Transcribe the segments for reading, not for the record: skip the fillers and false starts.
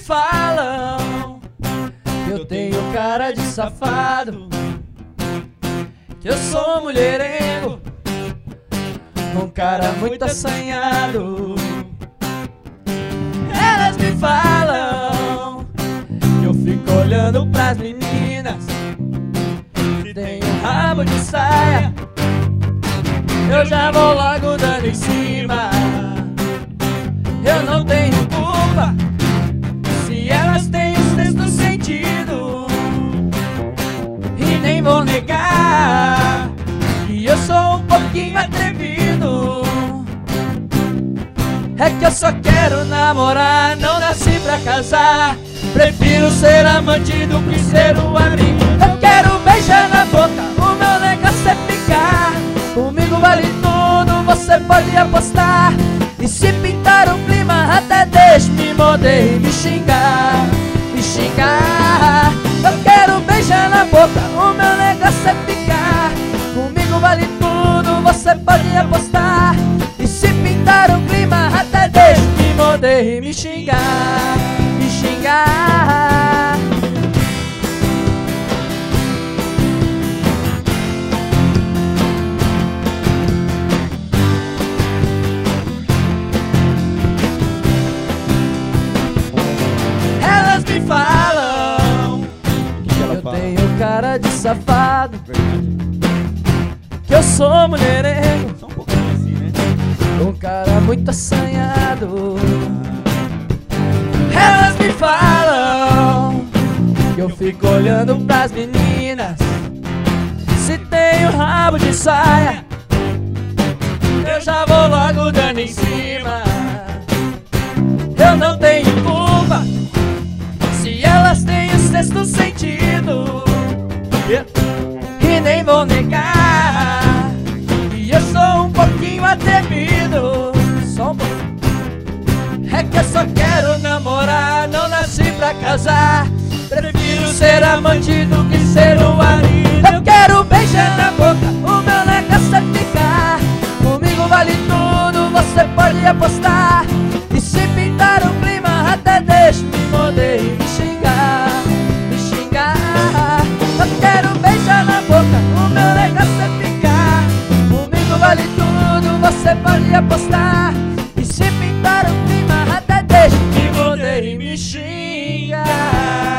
falam que eu tenho cara de safado, que eu sou mulherengo, um cara muito assanhado. Elas me falam que eu fico olhando pras meninas que tem um rabo de saia, eu já vou logo dando em cima. Eu não tenho culpa se elas têm o sexto sentido, e nem vou negar que eu sou um pouquinho atrevido. É que eu só quero namorar, não nasci pra casar. Prefiro ser amante do que ser um amigo. Eu quero beijar na boca, o meu negócio é ficar. Comigo vale tudo, você pode apostar. E se pintar um clima, até deixe me morder e me xingar, me xingar. Eu quero beijar na boca, o meu negócio é ficar. Comigo vale tudo, você pode apostar. E se pintar um clima, até deixe me morder e me xingar, me xingar. Elas me falam que eu tenho cara de safado, que eu sou mulherengo, Só um pouquinho assim, né? um cara muito assanhado. Elas me falam que eu fico olhando pras meninas se tem um rabo de saia, eu já vou logo dando em cima. Eu não tenho culpa se elas têm o sexto sentido, e nem vou negar que eu sou um pouquinho atrevido. Só um pouquinho. É que eu só quero namorar, não nasci pra casar. Prefiro ser amante do que ser um marido. Eu quero beijar na boca, o meu negócio é ficar. Comigo vale tudo, você pode apostar. E se pintar um clima, até deixe me morder e me xingar, me xingar. Eu quero beijar na boca, o meu negócio é ficar. Comigo vale tudo, você pode apostar. E se pintar um clima, até deixe me morder e me xingar.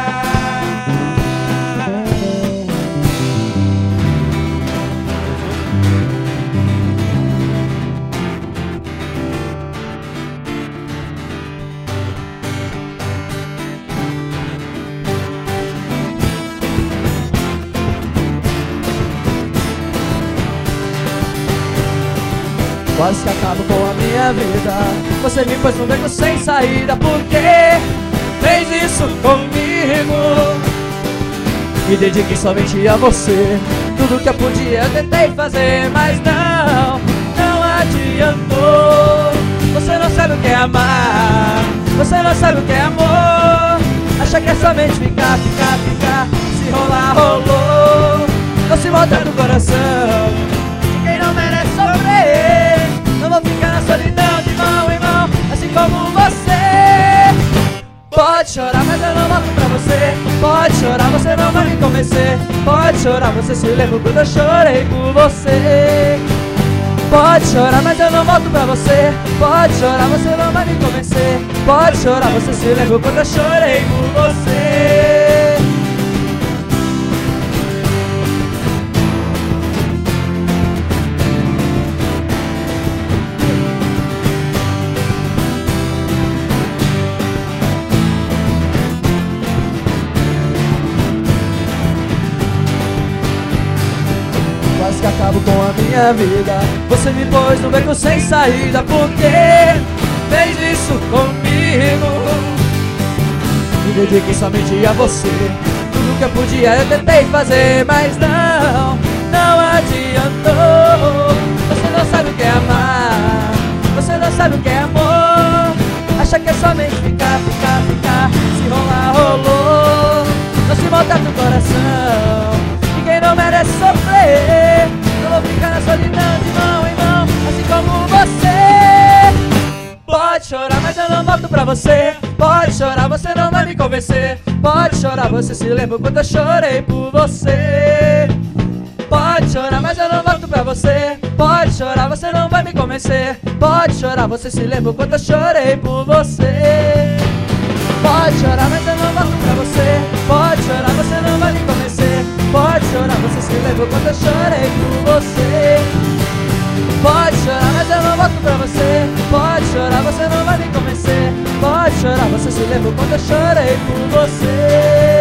Quase que acabo com a minha vida. Você me pôs num beco sem saída. Por que fez isso comigo? Me dediquei somente a você. Tudo que eu podia eu tentei fazer, mas não adiantou. Você não sabe o que é amar, você não sabe o que é amor. Acha que é somente ficar, ficar, ficar. Se rolar, rolou. Não se volta no coração. Quem não merece sofrer, não vou ficar na solidão de mão em mão, assim como você. Pode chorar, mas eu não volto pra você. Pode chorar, você não vai me convencer. Pode chorar, você se lembra quando eu chorei por você. Pode chorar, mas eu não volto pra você. Pode chorar, você não vai me convencer. Pode chorar, você se lembra quando eu chorei por você. Quase que acabo com a minha vida. Você me pôs no beco sem saída. Por que fez isso comigo? Me dediquei somente a você. Tudo que eu podia eu tentei fazer, mas não adiantou. Você não sabe o que é amar, você não sabe o que é amor. Acha que é somente ficar, ficar, ficar. Se rolar, rolou. Não se volta no coração. Ninguém não merece sofrer. Eu vou ficar na solidão de mão em mão, assim como você. Pode chorar, mas eu não volto pra você. Pode chorar, você não vai me convencer. Pode chorar, você se lembra quando eu chorei por você. Pode chorar, mas eu não volto pra você. Pode chorar, você não vai me convencer. Pode chorar, você se lembra quando eu chorei por você. Pode chorar, mas eu não volto pra você. Pode chorar, você não vai me convencer. Pode chorar, você se lembra quando eu chorei por você. Pode chorar, mas eu não volto pra você. Pode chorar, você não vai me convencer. Pode chorar, você se lembra quando eu chorei por você.